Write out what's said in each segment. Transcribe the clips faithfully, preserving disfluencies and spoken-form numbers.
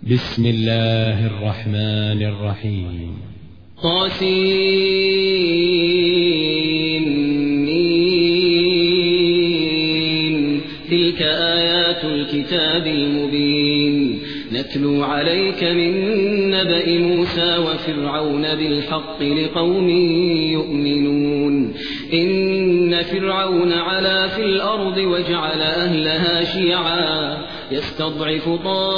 بسم الله الرحمن الرحيم. طاسين. تلك آيات الكتاب المبين. نتلو عليك من نبأ موسى وفرعون بالحق لقوم يؤمنون. إن فرعون علا في الأرض وجعل أهلها شيعا يستضعف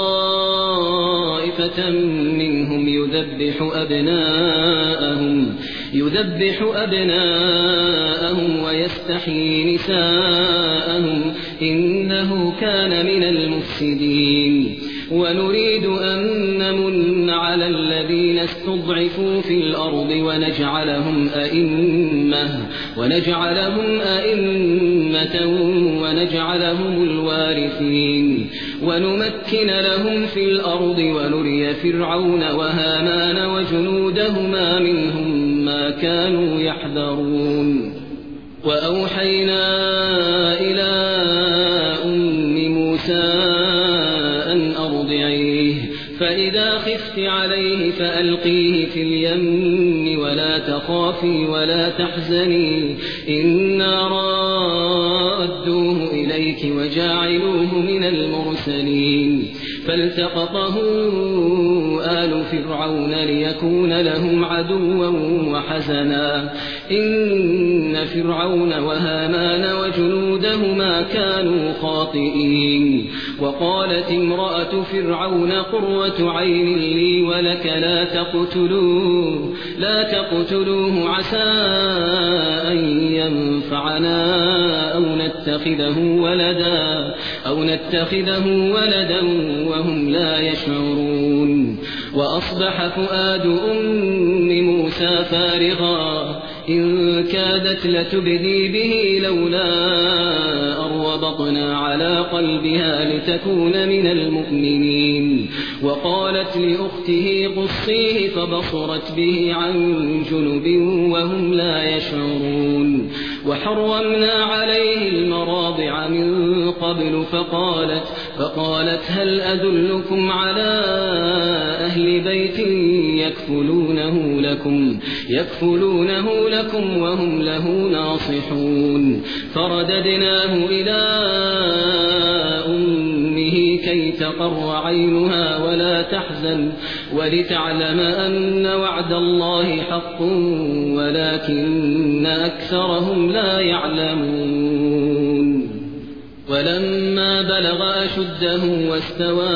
طائفة منهم يذبح أبناءهم يذبح أبناءهم ويستحيي نساءهم إنه كان من المفسدين. ونريد أن نمن على الذين استضعفوا في الأرض ونجعلهم أئمة ونجعلهم أئمة ونجعلهم الوارثين ونمكن لهم في الأرض ونري فرعون وهامان وجنودهما منهم ما كانوا يحذرون. وأوحينا إلى أم موسى أن أرضعيه فإذا خفت عليه فألقيه في اليم ولا تخافي ولا تحزني إنا رادوه إليك وجاعلوه من المرسلين. فالتقطه آل فرعون ليكون لهم عدوا وحزنا إن فرعون وهامان وجنودهما كانوا خاطئين. وقالت امرأة فرعون قرة عين لي ولك لا تقتلوه لا تقتلوه عسى أن ينفعنا أو نتخذه ولدا أو نتخذه ولدا وهم لا يشعرون. وأصبح فؤاد أم موسى فارغا إن كادت لتبدي به لولا أن ربطنا على قلبها لتكون من المؤمنين. وقالت لأخته قصيه فبصرت به عن جنب وهم لا يشعرون. وحرمنا عليه المراضع من قبل فقالت, فقالت هل أدلكم على أهل بيت يكفلونه لكم, يكفلونه لكم وهم له ناصحون. فرددناه إلى أمه كي تقر عينها ولا تحزن ولتعلم أن وعد الله حق ولكن أكثرهم لا يعلمون. ولما بلغ أشده واستوى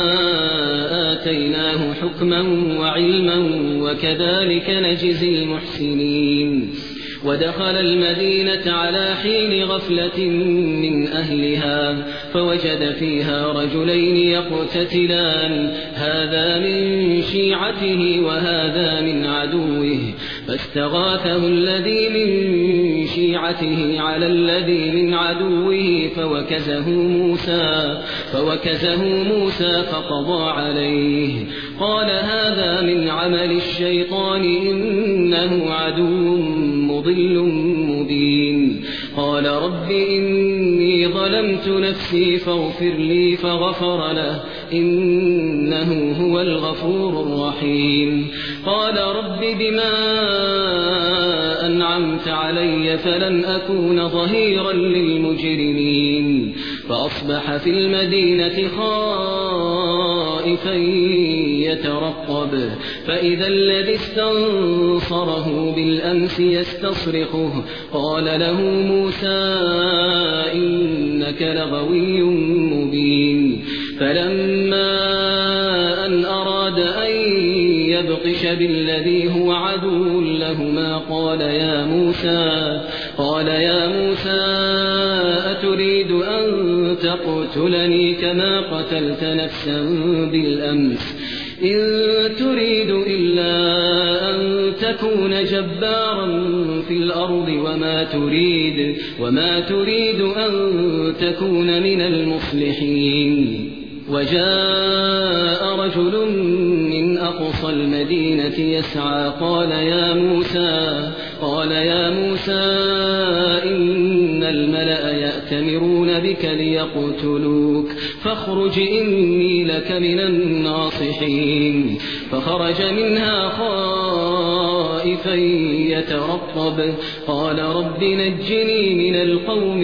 آتيناه حكما وعلما وكذلك نجزي المحسنين. ودخل المدينة على حين غفلة من أهلها فوجد فيها رجلين يقتتلان هذا من شيعته وهذا من عدوه فاستغاثه الذي من شيعته على الذي من عدوه فوكزه موسى, فوكزه موسى فقضى عليه. قال هذا من عمل الشيطان إنه عدو مضل مبين. قال رب إني ظلمت نفسي فاغفر لي فغفر له إنه هو الغفور الرحيم. قال رب بما أنعمت علي فلن أكون ظهيرا للمجرمين. فأصبح في المدينة خائفا يترقب فإذا الذي استنصره بالأمس يستصرخه قال له موسى إنك لغوي مبين. فلما أن أراد أن يبطش بالذي هو عدو لهما قال يا موسى قال يا موسى أتريد أن تقتلني كما قتلت نفسا بالأمس إن تريد إلا أن تكون جبارا في الأرض وما تريد, وما تريد أن تكون من المصلحين. وجاء رجل من أقصى المدينة يسعى قال يا موسى قال يا موسى إن الملأ يأتمرون بك ليقتلوك فاخرج إني لك من الناصحين فخرج منها خائفا يترقب قال رب نجني من القوم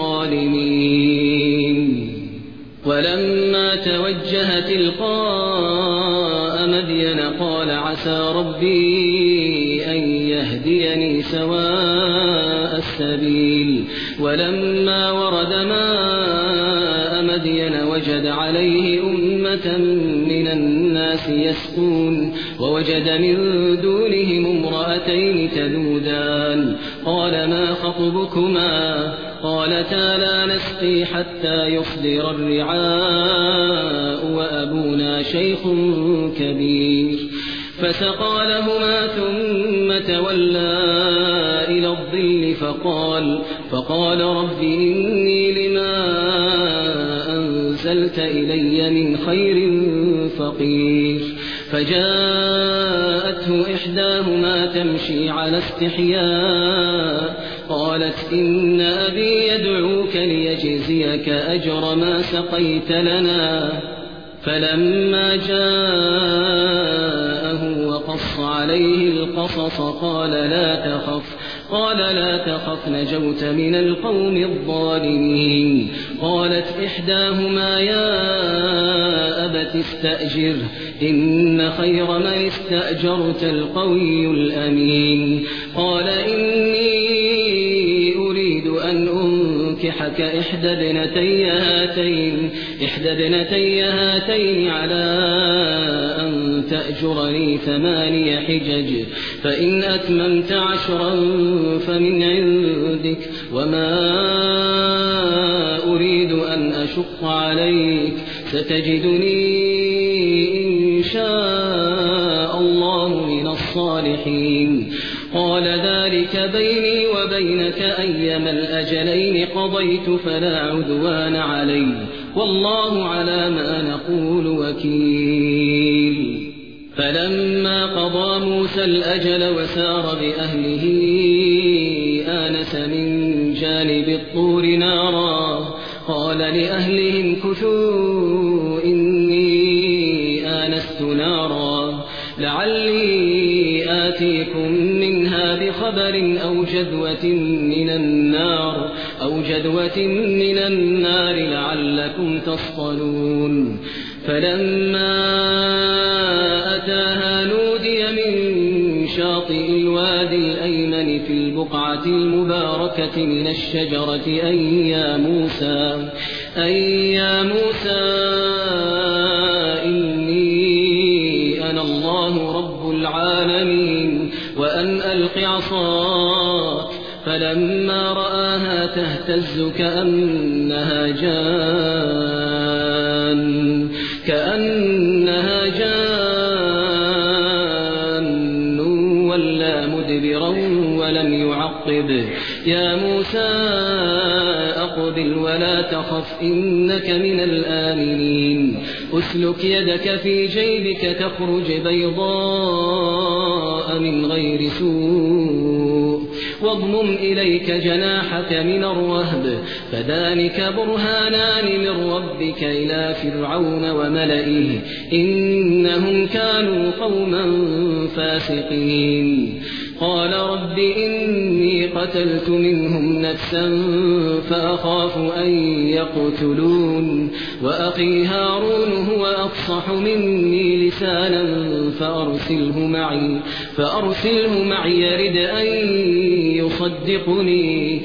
الظالمين ولما توجه تلقاء مدين قال عسى ربي أن يهديني سواء السبيل ولما ورد ماء مدين وجد عليه أمة من الناس يسقون ووجد من دونهم امرأتين تذودان قال ما خطبكما قالتا لا نسقي حتى يصدر الرعاء وأبونا شيخ كبير فسقى لهما ثم تولى إلى الظل فقال, فقال رب إني لما أنزلت إلي من خير فقير فجاءته إحداهما تمشي على استحياء قالت إن أبي يدعوك ليجزيك أجر ما سقيت لنا فلما جاءه وقص عليه القصص قال لا تخف قال لا تخف نجوت من القوم الظالمين قالت إحداهما يا أبت استأجر إن خير من استأجرت القوي الأمين قال إني أريد أن أنكحك إحدى ابنتي هاتين, إحدى ابنتي هاتين على أن تأجرني ثماني حجج فإن أتممت عشرا فمن عندك وما أريد أن أشق عليك ستجدني إن شاء الله من الصالحين قال ذلك بيني وبينك أيما الأجلين قضيت فلا عدوان علي والله على ما نقول وكيل فلما قضى موسى الأجل وسار بأهله آنس من جانب الطور نارا قال لأهلهم كثوا إني آنست نارا لعلي آتيكم منها بخبر أو جذوة من النار أو جذوة من النار لعلكم تصطلون فلما أتاها نودي من شاطئ الوادي الأيمن في البقعة المباركة من الشجرة أي يا موسى أي يا موسى إني أنا الله رب العالمين وأن ألق عصاك فلما رآها تهتز كأنها جان كأنها جان ولا مدبرا ولم يعقب يا موسى أقبل ولا تخف إنك من الآمنين أسلك يدك في جيبك تخرج بيضاء من غير سوء واضمم إليك جناحك من الرهب فذلك برهانان من ربك إلى فرعون وملئه إنهم كانوا قوما فاسقين قال رب إني قتلت منهم نفسا فأخاف أن يقتلون وأخي هارون هو أفصح مني لسانا فأرسله معي, فأرسله معي يرد أن يصدقني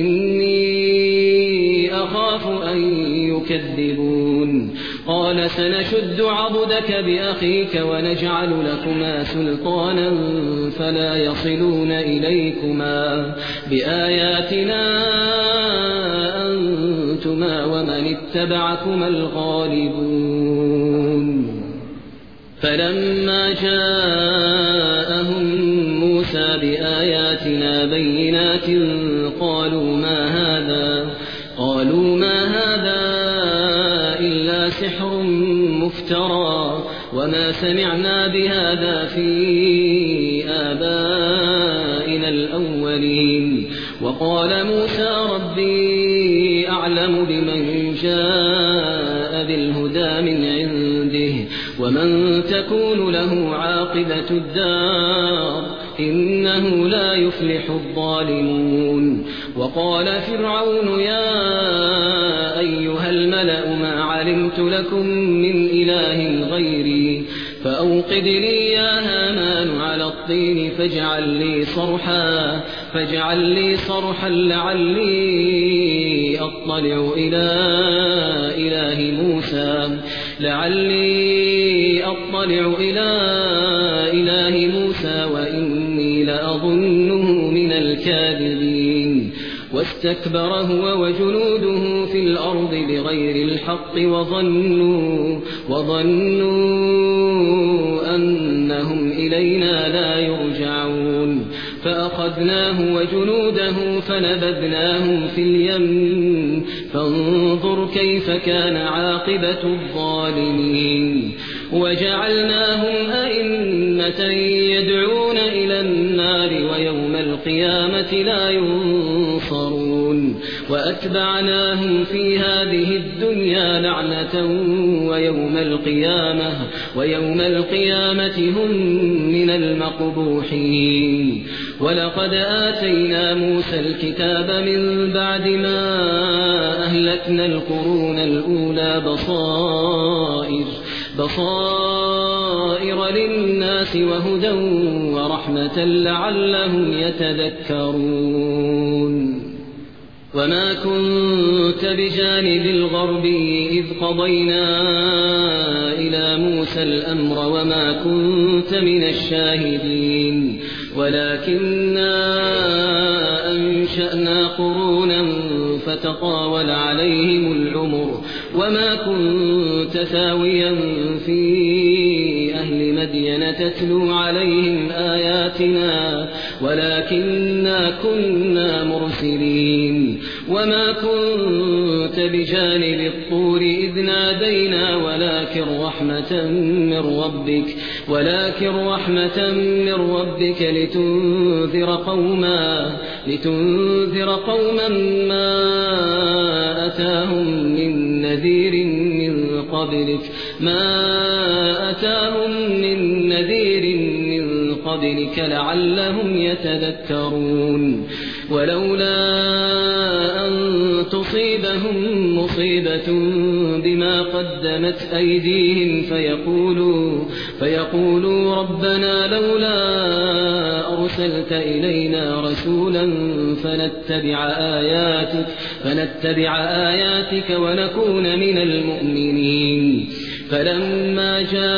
إني أخاف أن يكذبون قال سنشد عضدك بأخيك ونجعل لكما سلطانا فلا يصلون إليكما بآياتنا أنتما ومن اتبعكما الغالبون فلما جاءهم موسى بآياتنا بينات قالوا ما هذا قالوا ما هذا إلا سحر مفترى وما سمعنا بهذا في آبائنا الأولين وقال موسى ربي أعلم بمن جاء بالهدى من عنده ومن تكون له عاقبة الدار إنه لا يفلح الظالمون. وقال فرعون يا أيها الملأ ما علمت لكم من إله غيري فأوقد لي يا هامان على الطين فاجعل لي صرحا فاجعل لي صرحا لعلي أطلع إلى إله موسى لعلي أطلع إلى إله موسى وإني لأظنه من الكاذبين. واستكبر هو وجنوده في الأرض بغير الحق وظنوا وظنوا أنهم إلينا لا يرجعون فأخذناه وجنوده فنبذناهم في اليم فانظر كيف كان عاقبة الظالمين. وجعلناهم أئمة يدعون إلى النار ويوم القيامة لا ينصرون وأتبعناهم في هذه الدنيا لعنة ويوم القيامة ويوم القيامة هم من المقبوحين. ولقد آتينا موسى الكتاب من بعد ما أهلكنا القرون الأولى بصائر بصائر للناس وهدى ورحمة لعلهم يتذكرون. وما كنت بجانب الغربي إذ قضينا إلى موسى الأمر وما كنت من الشاهدين ولكننا أنشأنا قرونا فتطاول عليهم العمر وما كنت ثاويا في أهل مدين تتلو عليهم آياتنا ولكننا كنا مرسلين. وما كنت بجانب الطور إذ نادينا ولكن رحمة من ربك ولكن رحمة من ربك لتنذر قوما لتنذر قوما ما أتاهم من نذير من قبلك ما أتاهم من نذير من قبلك لعلهم يتذكرون. ولولا أن تصيبهم مصيبة بما قدمت أيديهم فيقولوا فيقولوا ربنا لولا أرسلت إلينا رسولا فنتبع آياتك فنتبع آياتك ونكون من المؤمنين. فلما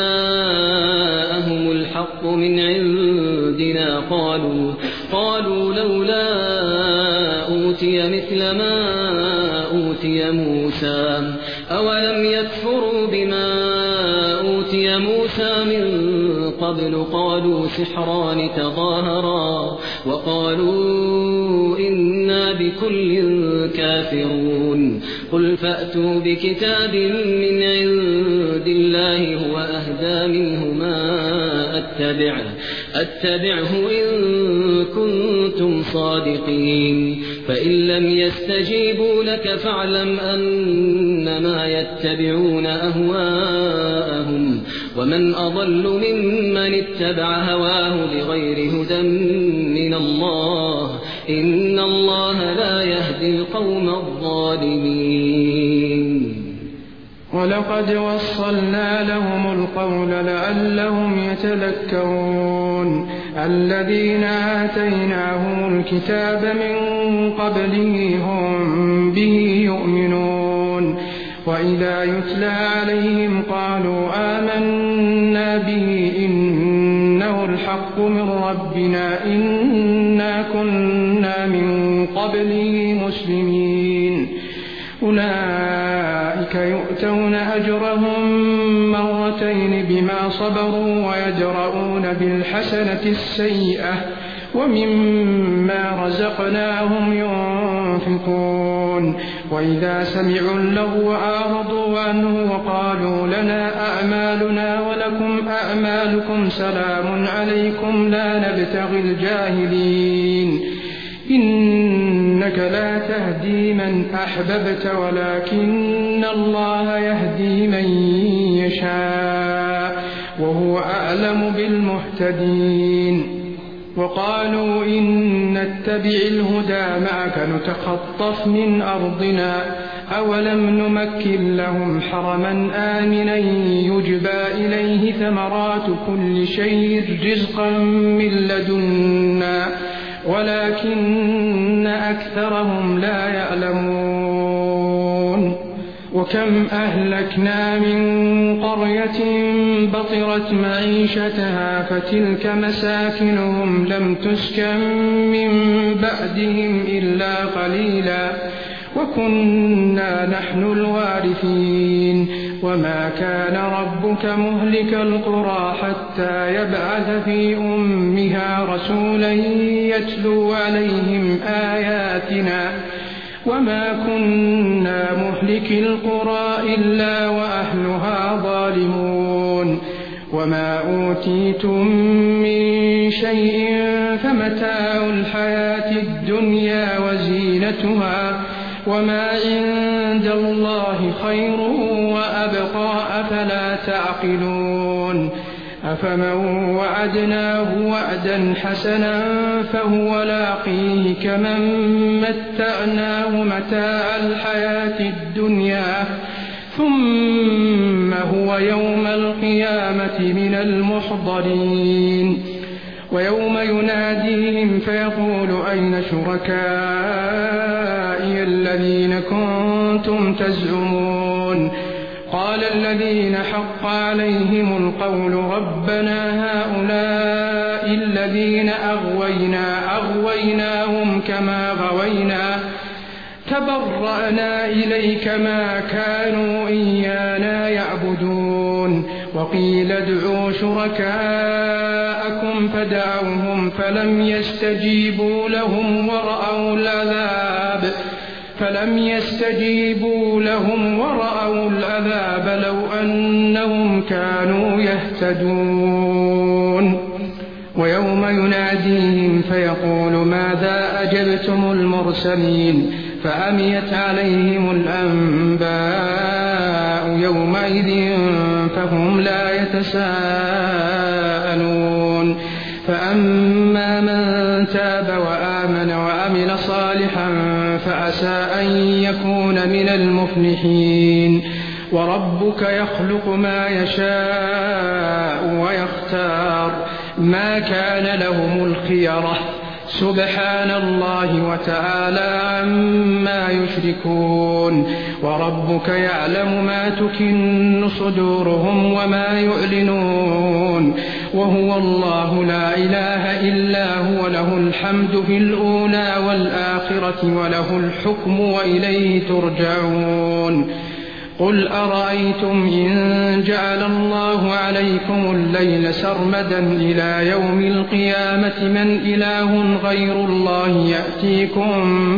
جاءهم الحق من عندنا قالوا قالوا لولا أوتي مثل ما أوتي موسى أولم يكفروا بما أوتي موسى من قبل قالوا سحران تظاهرا وقالوا إنا بكل كافرون. قل فأتوا بكتاب من عند الله هو أهدى منه ما أتبعه أتبعه إن كنتم صادقين. فإن لم يستجيبوا لك فاعلم أنما يتبعون أهواءهم ومن أضل ممن اتبع هواه بغير هدى من الله إن الله لا يهدي القوم الظالمين. ولقد وصلنا لهم القول لعلهم يتذكرون. الذين آتيناهم الكتاب من قبله هم به يؤمنون وإذا يتلى عليهم قالوا آمنا به إنه الحق من ربنا إنا كنا من قبله مسلمين. أولئك يؤتون أجرهم مرتين بما صبروا ويدرؤون بالحسنة السيئة ومما رزقناهم ينفقون. وإذا سمعوا اللغو أعرضوا عنه وقالوا لنا أعمالنا ولكم أعمالكم سلام عليكم لا نبتغي الجاهلين. إن إنك لا تهدي من أحببت ولكن الله يهدي من يشاء وهو أعلم بالمهتدين. وقالوا إن نتبع الهدى معك نتخطف من أرضنا أولم نمكن لهم حرما آمنا يجبى إليه ثمرات كل شيء رزقا من لدنا ولكن أكثرهم لا يعلمون. وكم أهلكنا من قرية بطرت معيشتها فتلك مساكنهم لم تسكن من بعدهم إلا قليلا وكنا نحن الوارثين. وما كان ربك مهلك القرى حتى يبعث في أمها رسولا يتلو عليهم آياتنا وما كنا مهلك القرى إلا وأهلها ظالمون. وما أوتيتم من شيء فمتاع الحياة الدنيا وزينتها وما عند الله خير وأبقى أفلا تعقلون. أفمن وعدناه وعدا حسنا فهو لاقيه كمن متعناه متاع الحياة الدنيا ثم هو يوم القيامة من المحضرين. ويوم يناديهم فيقول أين شركائي الذين كنتم تزعمون قال الذين حق عليهم القول ربنا هؤلاء الذين أغوينا أغويناهم كما غوينا تبرأنا إليك ما كانوا إيانا يعبدون. وقيل ادعوا شركاءكم فدعوهم فلم يستجيبوا لهم ورأوا العذاب فلم يستجيبوا لهم ورأوا العذاب لو أنهم كانوا يهتدون. ويوم يناديهم فيقول ماذا أجبتم المرسلين فأميت عليهم الأنباء يومئذ فهم لا يتساءلون. فأما من تاب وآمن وعمل صالحا فعسى أن يكون من المفلحين. وربك يخلق ما يشاء ويختار ما كان لهم الخيرة سبحان الله وتعالى عما يشركون. وربك يعلم ما تكن صدورهم وما يعلنون وهو الله لا إله إلا هو له الحمد في الأولى والآخرة وله الحكم وإليه ترجعون. قل أرأيتم إن جعل الله عليكم الليل سرمدا إلى يوم القيامة من إله غير الله يأتيكم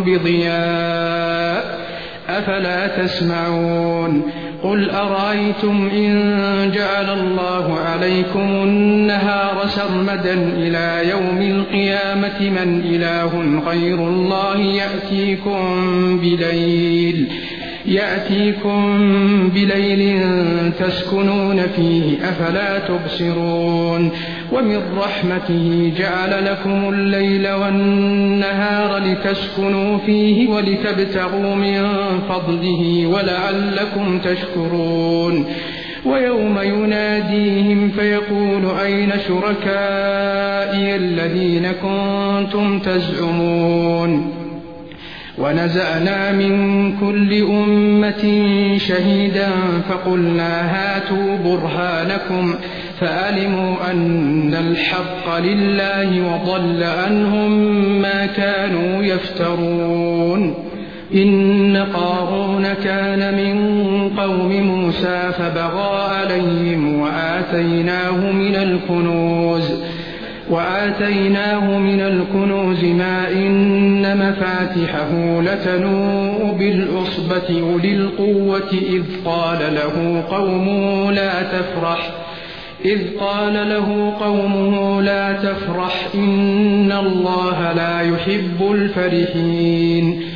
بضياء أفلا تسمعون. قل أرأيتم إن جعل الله عليكم النهار سرمدا إلى يوم القيامة من إله غير الله يأتيكم بليل يأتيكم بليل تسكنون فيه أفلا تبصرون. ومن رحمته جعل لكم الليل والنهار لتسكنوا فيه ولتبتغوا من فضله ولعلكم تشكرون. ويوم يناديهم فيقول أين شركائي الذين كنتم تزعمون ونزعنا من كل أمة شهيدا فقلنا هاتوا برهانكم فعلموا أن الحق لله وضل عنهم ما كانوا يفترون. إن قارون كان من قوم موسى فبغى عليهم وآتيناه من الكنوز وآتيناه من الكنوز ما إن مفاتحه لتنوء بالعصبة أولي القوة إذ قال له قومه لا تفرح إذ قال له قومه لا تفرح إن الله لا يحب الفرحين.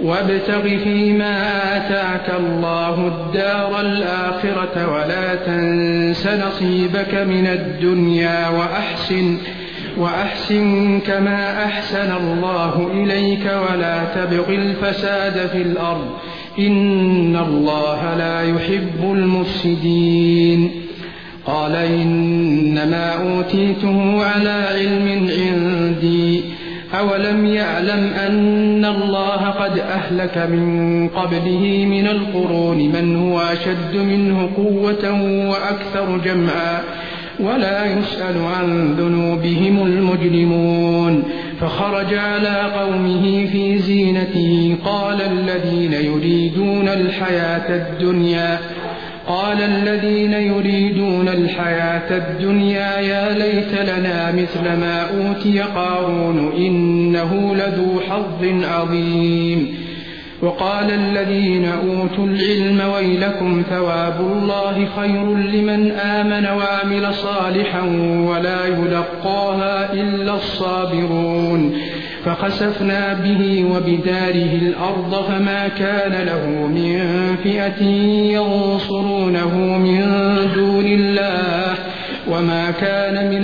وابتغ فيما آتاك الله الدار الآخرة ولا تنس نصيبك من الدنيا وأحسن وأحسن كما أحسن الله إليك ولا تبغ الفساد في الأرض إن الله لا يحب المفسدين. قال إنما أوتيته على علم عندي أولم يعلم أن الله قد أهلك من قبله من القرون من هو أشد منه قوة وأكثر جمعا ولا يسأل عن ذنوبهم المجرمون. فخرج على قومه في زينته قال الذين يريدون الحياة الدنيا قال الذين يريدون الحياة الدنيا يا ليت لنا مثل ما أوتي قارون إنه لذو حظ عظيم. وقال الذين أوتوا العلم ويلكم ثواب الله خير لمن آمن وعمل صالحا ولا يلقاها إلا الصابرون. فخسفنا به وبداره الأرض فما كان له من فئة ينصرونه من دون الله وما كان من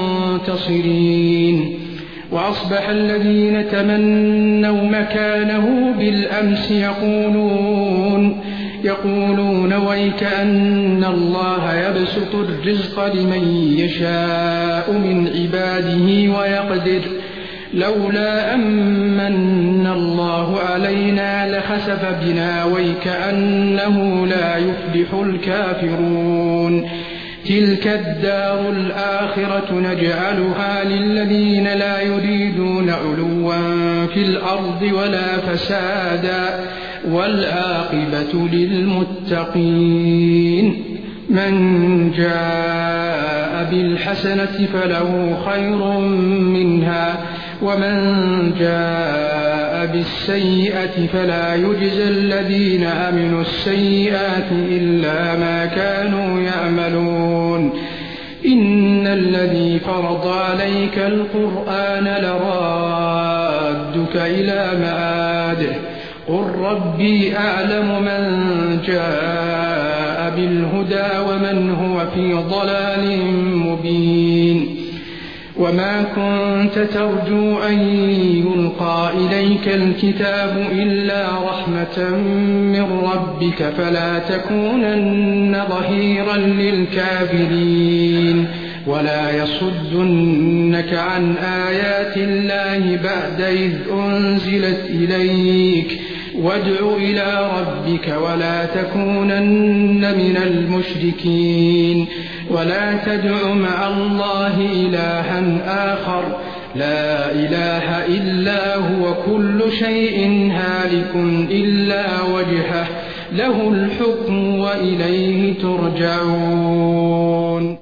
المنتصرين. وأصبح الذين تمنوا مكانه بالأمس يقولون يقولون ويكأن الله يبسط الرزق لمن يشاء من عباده ويقدر لولا أمن الله علينا لخسف بنا ويكأنه لا يفلح الكافرون. تلك الدار الآخرة نجعلها للذين لا يريدون علوا في الأرض ولا فسادا والعاقبة للمتقين. من جاء بالحسنة فله خير منها ومن جاء بالسيئة فلا يجزى الذين عملوا السيئات إلا ما كانوا يعملون. إن الذي فرض عليك القرآن لرادك إلى معاده قل ربي أعلم من جاء بالهدى ومن هو في ضلال مبين. وما كنت ترجو أن يلقى إليك الكتاب إلا رحمة من ربك فلا تكونن ظهيرا للكافرين ولا يصدنك عن آيات الله بعد إذ أنزلت إليك وادع إلى ربك ولا تكونن من المشركين. ولا تدع مع الله إلها آخر لا إله إلا هو كل شيء هالك إلا وجهه له الحكم وإليه ترجعون.